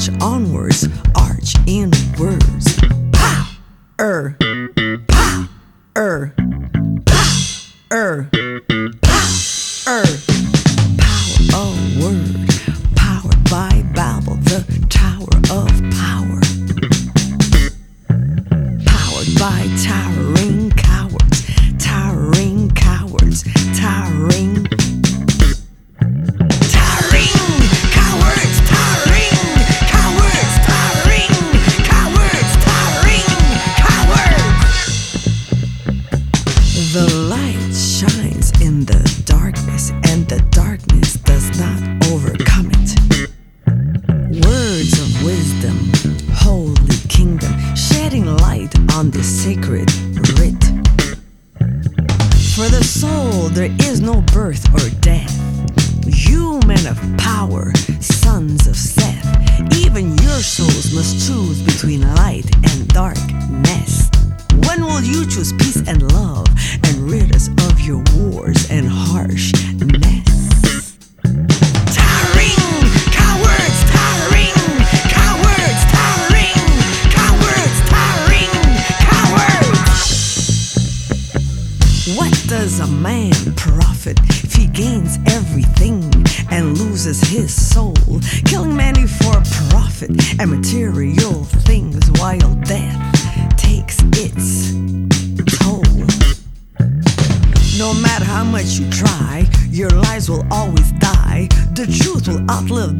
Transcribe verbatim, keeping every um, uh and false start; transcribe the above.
onwards, arch inwards. Pow! Er. Pow! Er. Pow! Er. Pow! Er. Power of word, powered by Babel, the tower of power. Powered by towering cowards, towering cowards, towering. The light shines in the darkness, and the darkness does not overcome it. Words of wisdom, holy kingdom, shedding light on the sacred writ. For the soul there is no birth or death. You men of power, sons of Seth, even your souls must choose between light and darkness. When will you choose peace and love and rid us of your wars and harshness? Towering cowards, towering cowards, towering cowards, towering cowards. What does a man profit if he gains everything and loses his soul, killing many for profit and material things, while death takes its toll? No matter how much you try, your lies will always die. The truth will outlive